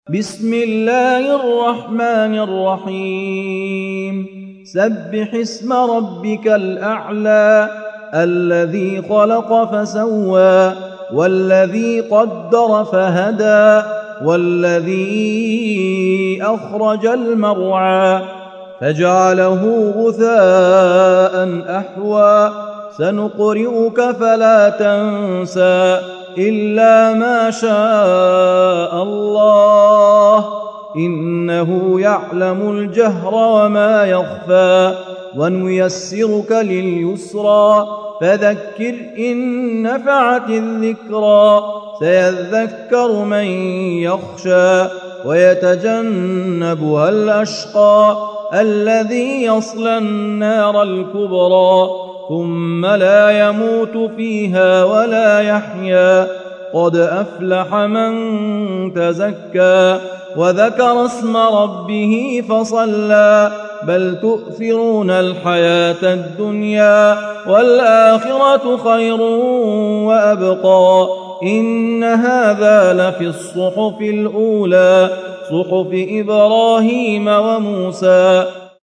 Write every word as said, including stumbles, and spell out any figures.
بسم الله الرحمن الرحيم سبح اسم ربك الأعلى الذي خلق فسوى والذي قدر فهدى والذي أخرج المرعى فجعله غثاء أحوى سنقرئك فلا تنسى إلا ما شاء الله إنه يعلم الجهر وما يخفى ونيسرك لليسرى فذكر إن نفعت الذكرى سيذكر من يخشى ويتجنبها الأشقى الذي يصلى النار الكبرى ثم لا يموت فيها ولا يحيا قد أفلح من تزكى وذكر اسم ربه فصلى بل تؤثرون الحياة الدنيا والآخرة خير وأبقى إن هذا لفي الصحف الأولى صحف إبراهيم وموسى